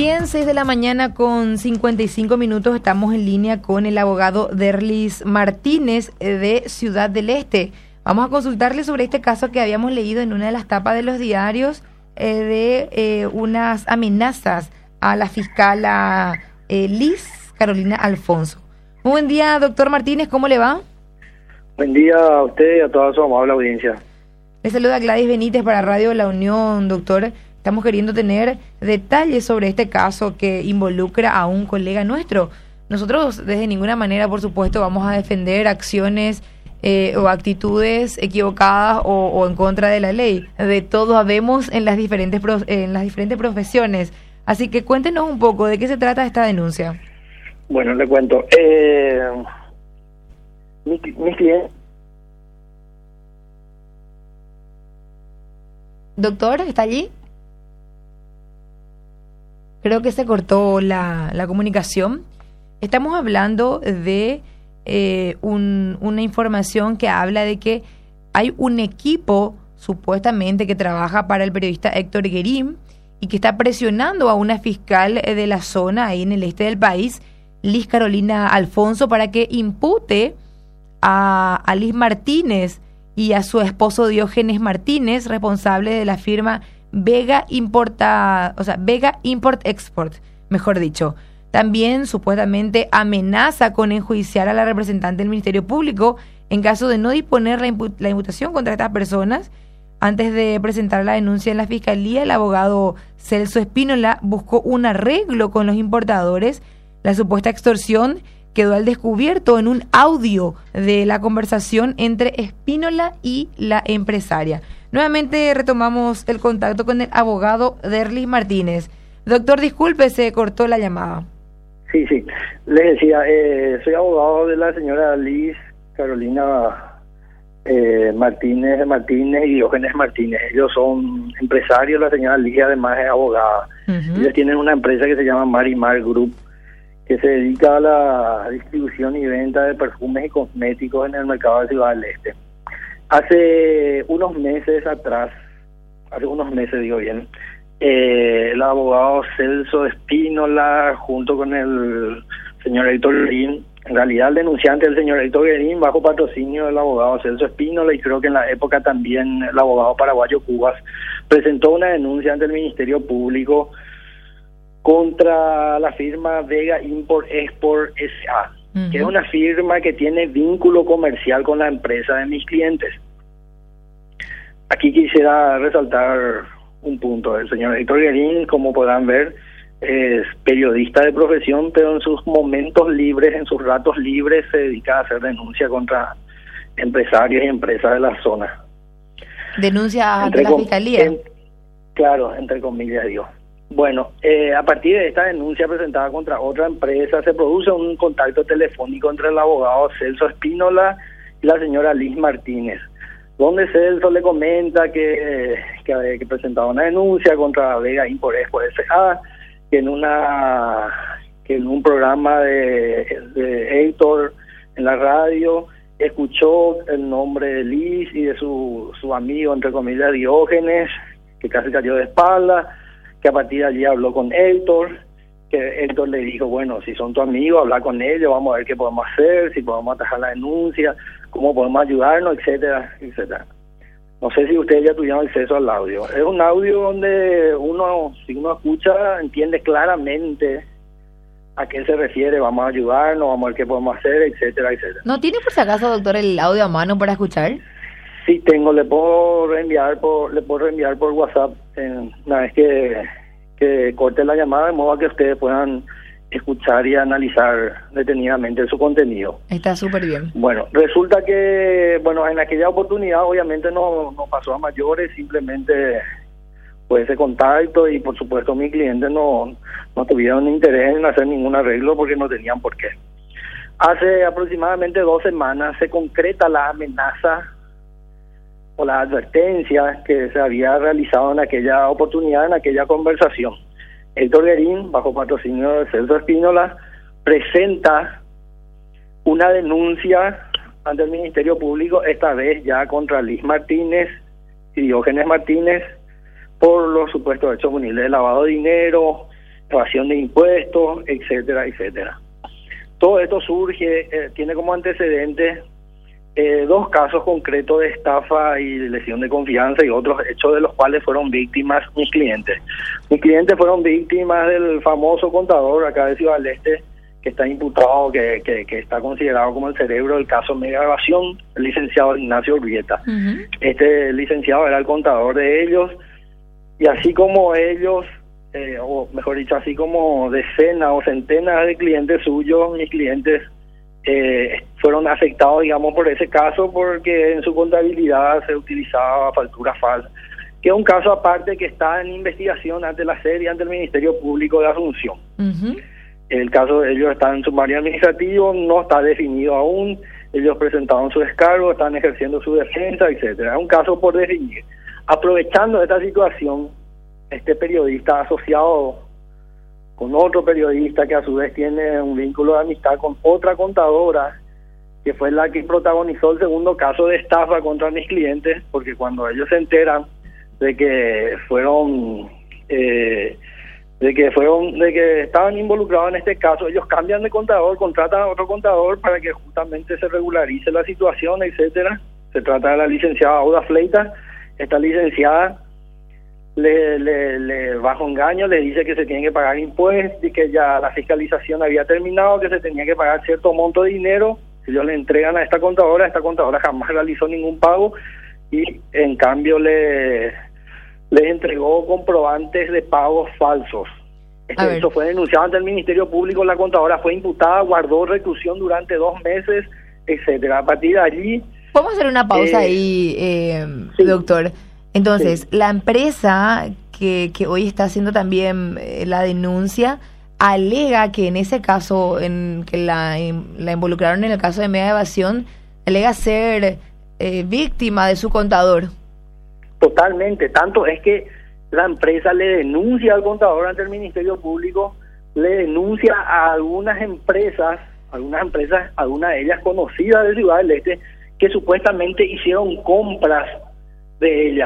Bien, 6 de la mañana con 55 minutos, estamos en línea con el abogado Derlis Martínez de Ciudad del Este. Vamos a consultarle sobre este caso que habíamos leído en una de las tapas de los diarios de unas amenazas a la fiscala Liz Carolina Alfonso. Muy buen día, doctor Martínez, ¿cómo le va? Buen día a usted y a toda su amable audiencia. Le saluda Gladys Benítez para Radio La Unión, doctor. Estamos queriendo tener detalles sobre este caso que involucra a un colega nuestro. Nosotros, desde ninguna manera, por supuesto, vamos a defender acciones o actitudes equivocadas o en contra de la ley. De todo habemos en las diferentes profesiones. Así que cuéntenos un poco de qué se trata esta denuncia. Bueno, le cuento. Mi cliente... Doctor, ¿está allí? Creo que se cortó la comunicación. Estamos hablando de una información que habla de que hay un equipo supuestamente que trabaja para el periodista Héctor Guerín y que está presionando a una fiscal de la zona ahí en el este del país, Liz Carolina Alfonso, para que impute a Liz Martínez y a su esposo Diógenes Martínez, responsable de la firma Vega Import Export, mejor dicho. También supuestamente amenaza con enjuiciar a la representante del Ministerio Público en caso de no disponer la imputación contra estas personas. Antes de presentar la denuncia en la Fiscalía, el abogado Celso Espínola buscó un arreglo con los importadores. La supuesta extorsión quedó al descubierto en un audio de la conversación entre Espínola y la empresaria. Nuevamente retomamos el contacto con el abogado Derlis Martínez. Doctor, disculpe, se cortó la llamada. Sí, les decía, soy abogado de la señora Liz Carolina Martínez y Diógenes Martínez. Ellos son empresarios, la señora Liz además es abogada. Uh-huh. Ellos tienen una empresa que se llama Marimar Group, que se dedica a la distribución y venta de perfumes y cosméticos en el mercado de Ciudad del Este. Hace unos meses el abogado Celso Espínola, junto con el señor Héctor Guerín, en realidad el denunciante el señor Héctor Guerín, bajo patrocinio del abogado Celso Espínola, y creo que en la época también el abogado paraguayo Cubas, presentó una denuncia ante el Ministerio Público contra la firma Vega Import Export S.A., uh-huh, que es una firma que tiene vínculo comercial con la empresa de mis clientes. Aquí quisiera resaltar un punto. El señor Héctor Guerín, como podrán ver, es periodista de profesión, pero en sus momentos libres, en sus ratos libres, se dedica a hacer denuncia contra empresarios y empresas de la zona. ¿Denuncia ante la Fiscalía? Claro, entre comillas digo. Bueno, a partir de esta denuncia presentada contra otra empresa, se produce un contacto telefónico entre el abogado Celso Espínola y la señora Liz Martínez, donde Celso le comenta que presentaba una denuncia contra Vega Import Export S.A., que en un programa de Héctor en la radio escuchó el nombre de Liz y de su amigo, entre comillas, Diógenes, que casi cayó de espalda, que a partir de allí habló con Héctor, que Héctor le dijo, bueno, si son tu amigo, habla con ellos, vamos a ver qué podemos hacer, si podemos atajar la denuncia, cómo podemos ayudarnos, etcétera, etcétera. No sé si ustedes ya tuvieron acceso al audio. Es un audio donde si uno escucha, entiende claramente a qué se refiere, vamos a ayudarnos, vamos a ver qué podemos hacer, etcétera, etcétera. ¿No tiene por si acaso, doctor, el audio a mano para escuchar? Sí tengo, le puedo reenviar por WhatsApp una vez que corte la llamada, de modo a que ustedes puedan escuchar y analizar detenidamente su contenido. Está súper bien. Bueno, resulta que, en aquella oportunidad obviamente no pasó a mayores, simplemente fue ese contacto y por supuesto mis clientes no tuvieron interés en hacer ningún arreglo porque no tenían por qué. Hace aproximadamente 2 semanas se concreta la amenaza o la advertencia que se había realizado en aquella oportunidad, en aquella conversación. Héctor Guerín, bajo patrocinio de Celso Espínola, presenta una denuncia ante el Ministerio Público, esta vez ya contra Liz Martínez y Diógenes Martínez, por los supuestos hechos punibles de lavado de dinero evasión de impuestos, etcétera, etcétera. Todo esto surge, tiene como antecedente 2 casos concretos de estafa y lesión de confianza y otros hechos de los cuales fueron víctimas mis clientes. Mis clientes fueron víctimas del famoso contador acá de Ciudad del Este, que está imputado, que está considerado como el cerebro del caso Mega Evasión, el licenciado Ignacio Urbieta. Este licenciado era el contador de ellos, y así como ellos, o mejor dicho, así como decenas o centenas de clientes suyos, mis clientes fueron afectados, digamos, por ese caso, porque en su contabilidad se utilizaba factura falsa, que es un caso aparte que está en investigación ante la SED y ante el Ministerio Público de Asunción. El caso de ellos está en sumario administrativo, no está definido aún, ellos presentaron su descargo, están ejerciendo su defensa, etcétera. Es un caso por definir. Aprovechando esta situación, este periodista asociado con otro periodista que a su vez tiene un vínculo de amistad con otra contadora, que fue la que protagonizó el segundo caso de estafa contra mis clientes, porque cuando ellos se enteran de que de que estaban involucrados en este caso, ellos cambian de contador, contratan a otro contador para que justamente se regularice la situación, etcétera. Se trata de la licenciada Auda Fleitas. Esta licenciada le bajo engaño le dice que se tiene que pagar impuestos y que ya la fiscalización había terminado, que se tenía que pagar cierto monto de dinero. Ellos le entregan a esta contadora jamás realizó ningún pago y en cambio les entregó comprobantes de pagos falsos. Esto fue denunciado ante el Ministerio Público, la contadora fue imputada, guardó reclusión durante 2 meses, etcétera. A partir de allí... Vamos a hacer una pausa ahí, sí, doctor. Entonces, sí, la empresa que hoy está haciendo también la denuncia alega que en ese caso, en que la involucraron en el caso de Mega Evasión, alega ser víctima de su contador. Totalmente, tanto es que la empresa le denuncia al contador ante el Ministerio Público, le denuncia a algunas empresas, algunas de ellas conocidas de Ciudad del Este, que supuestamente hicieron compras de ellas.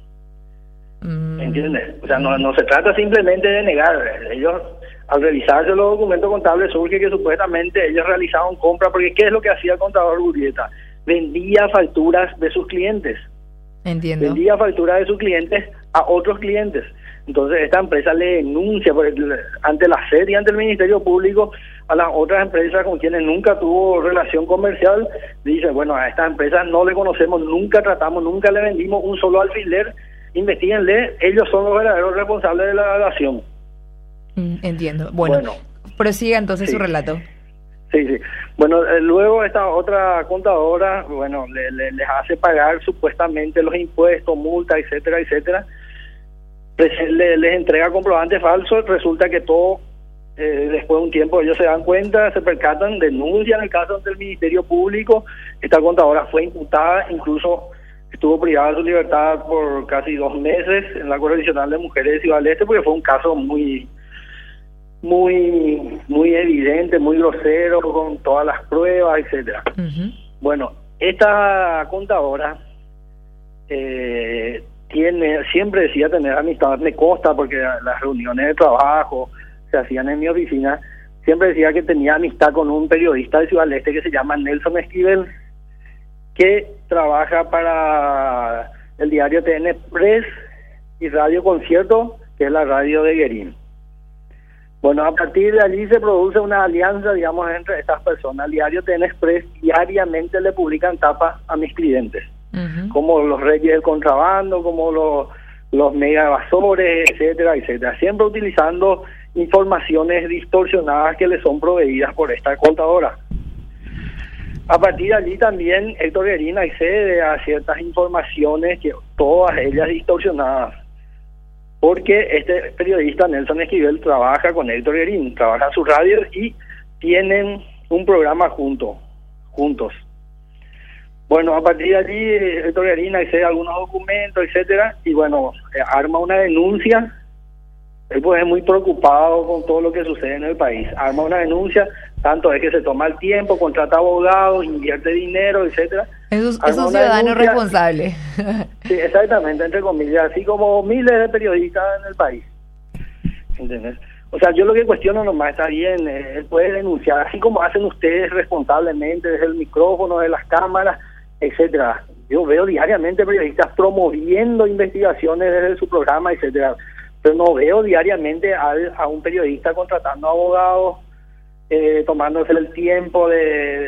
¿Entiendes? O sea, no se trata simplemente de negar. Ellos, al revisarse los documentos contables, surge que supuestamente ellos realizaron compras, porque ¿qué es lo que hacía el contador Urbieta? Vendía facturas de sus clientes. Entiendo. Vendía facturas de sus clientes a otros clientes. Entonces esta empresa le denuncia ante la SED y ante el Ministerio Público a las otras empresas con quienes nunca tuvo relación comercial. Dice, bueno, a estas empresas no le conocemos, nunca tratamos, nunca le vendimos un solo alfiler, investíguenle, ellos son los verdaderos responsables de la relación. Entiendo. Bueno, prosiga entonces su relato. Sí. Bueno, luego esta otra contadora, bueno, les hace pagar supuestamente los impuestos, multas, etcétera, etcétera. Les entrega comprobantes falsos, resulta que todo, después de un tiempo ellos se dan cuenta, se percatan, denuncian el caso ante el Ministerio Público. Esta contadora fue imputada, incluso estuvo privada de su libertad por casi 2 meses en la Correccional de Mujeres de Ciudad del Este, porque fue un caso muy evidente, muy grosero, con todas las pruebas, etcétera. Bueno, esta contadora siempre decía tener amistad, me consta porque las reuniones de trabajo se hacían en mi oficina, siempre decía que tenía amistad con un periodista de Ciudad del Este que se llama Nelson Esquivel, que trabaja para el diario TN Press y Radio Concierto, que es la radio de Guerín. Bueno, a partir de allí se produce una alianza, digamos, entre estas personas. El diario TN Express diariamente le publican tapas a mis clientes, como los reyes del contrabando, como los mega evasores, etcétera, etcétera. Siempre utilizando informaciones distorsionadas que le son proveídas por esta contadora. A partir de allí también Héctor Guerín accede a ciertas informaciones, que todas ellas distorsionadas, porque este periodista Nelson Esquivel trabaja con Héctor Guerín, trabaja en su radio y tienen un programa juntos. Bueno, a partir de allí Héctor Guerín accede a algunos documentos, etcétera, y bueno, arma una denuncia. Él pues es muy preocupado con todo lo que sucede en el país. Arma una denuncia, tanto es que se toma el tiempo, contrata abogados, invierte dinero, etcétera. Es un ciudadano responsable. Sí, exactamente, entre comillas, así como miles de periodistas en el país. ¿Entendés? O sea, yo lo que cuestiono nomás, está bien, él puede denunciar, así como hacen ustedes responsablemente desde el micrófono, de las cámaras, etcétera. Yo veo diariamente periodistas promoviendo investigaciones desde su programa, etcétera, pero no veo diariamente a un periodista contratando abogados, tomándose el tiempo de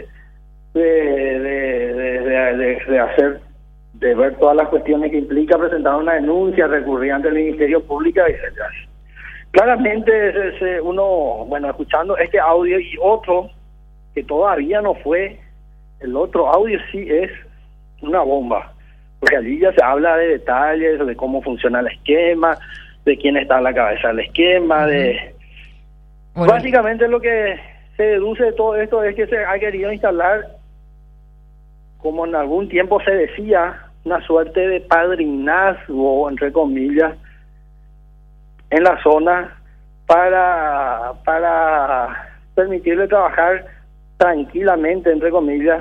hacer, de ver todas las cuestiones que implica presentar una denuncia, recurrir ante el Ministerio Público, etcétera. Claramente uno, bueno, escuchando este audio y otro que todavía no fue, el otro audio sí es una bomba, porque allí ya se habla de detalles, de cómo funciona el esquema, de quién está a la cabeza del esquema, Bueno. Básicamente lo que se deduce de todo esto es que se ha querido instalar, como en algún tiempo se decía, una suerte de padrinazgo, entre comillas, en la zona para permitirle trabajar tranquilamente, entre comillas,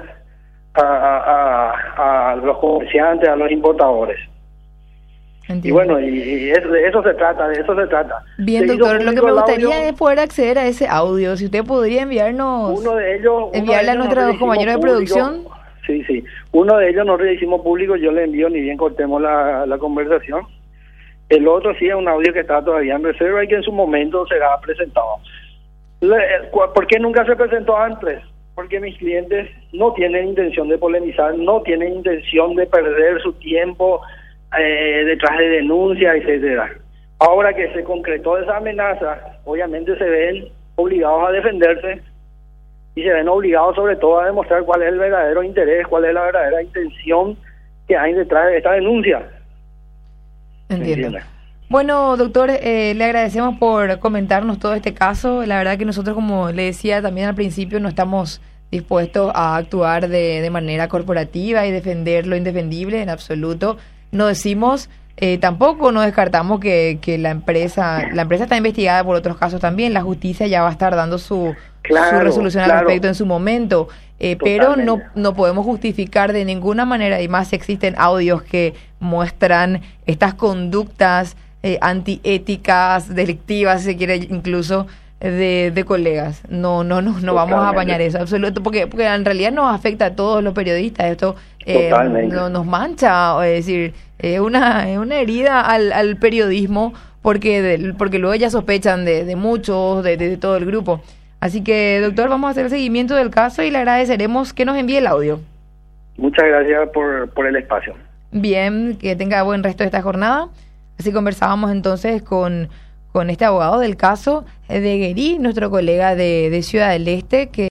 a los comerciantes, a los importadores. Entiendo. Y bueno, y de eso se trata, Bien, doctor, lo que me gustaría es poder acceder a ese audio. Si usted podría enviarnos, enviarle a nuestros compañeros de producción. Sí, uno de ellos no le hicimos público, yo le envío ni bien cortemos la conversación. El otro sí es un audio que está todavía en reserva y que en su momento será presentado. ¿Por qué nunca se presentó antes? Porque mis clientes no tienen intención de polemizar, no tienen intención de perder su tiempo detrás de denuncias, etcétera. Ahora que se concretó esa amenaza, obviamente se ven obligados a defenderse y se ven obligados sobre todo a demostrar cuál es el verdadero interés, cuál es la verdadera intención que hay detrás de esta denuncia. Entiendo. Bueno, doctor, le agradecemos por comentarnos todo este caso. La verdad que nosotros, como le decía también al principio, no estamos dispuestos a actuar de manera corporativa y defender lo indefendible en absoluto. No decimos, tampoco no descartamos que la empresa está investigada por otros casos también. La justicia ya va a estar dando su resolución al respecto en su momento. Pero no podemos justificar de ninguna manera, y más si existen audios que muestran estas conductas antiéticas, delictivas, si se quiere, incluso de colegas. No vamos a apañar eso, absoluto, porque en realidad nos afecta a todos los periodistas. Esto nos mancha, es decir, una herida al periodismo, porque luego ya sospechan de muchos, de todo el grupo. Así que, doctor, vamos a hacer el seguimiento del caso y le agradeceremos que nos envíe el audio. Muchas gracias por el espacio. Bien, que tenga buen resto de esta jornada. Así conversábamos entonces con este abogado del caso de Guerí, nuestro colega de Ciudad del Este, que